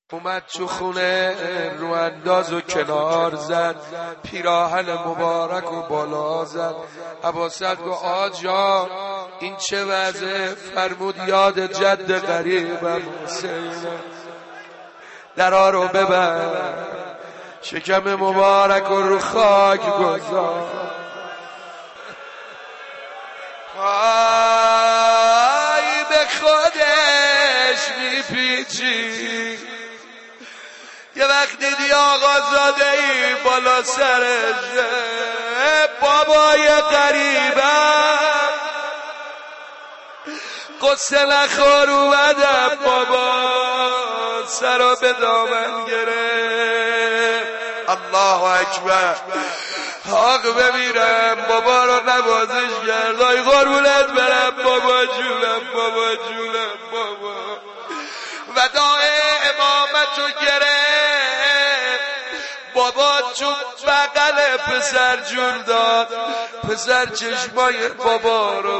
اومد تو خونه رو انداز و کنار زد، پیراهن مبارک و بالا زد. عباسد گفت آجا این چه وضعه؟ فرمود یاد جد قریبم حسینه، درا رو ببر. شکم مبارک رو خاک گذار. آی به خودش میپیچی. یه وقت دیدی آقازاده ای بالا سرشه، بابای قریبم قصه نخور اومدم، بابا سرا به دامن گرفت. الله اکبر. حق بمیرم بابا رو نوازش کرد. آی قربونت برم بابا جونم، بابا جونم، بابا. وداع امامتو گرفت، بابا چون بغل پسر جون داد. پسر چشمای بابا رو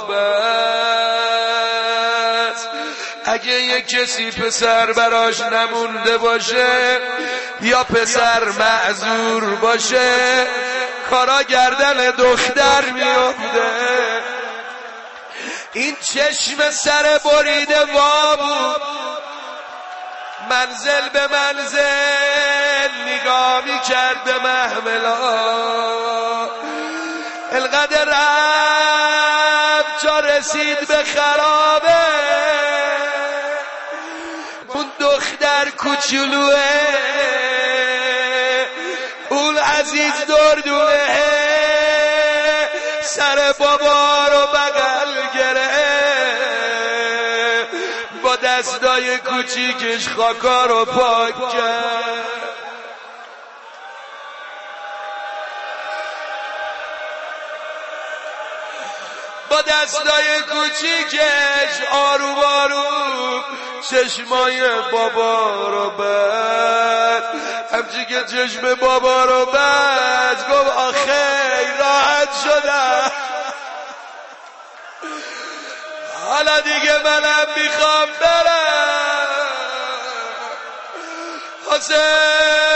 بست. اگه یه کسی پسر براش نمونده باشه یا پسر معذور باشه، کارا گردن دختر میفته. این چشم سر بریده وا بود، منزل به منزل نگاه میکرد به محملا. القدر رفت جا رسید به خرابه. اون دختر کوچولوه، اون عزیز دردونه، سر بابا رو بغل گرفت، با دستای کوچیکش خاکا رو پاک کرد. با دستای کوچیکش آروم آروم چشمای بابا رو بست. همچی که چشم بابا رو بست گفت آخه راحت شدم، حالا دیگه منم میخوام برم. حسین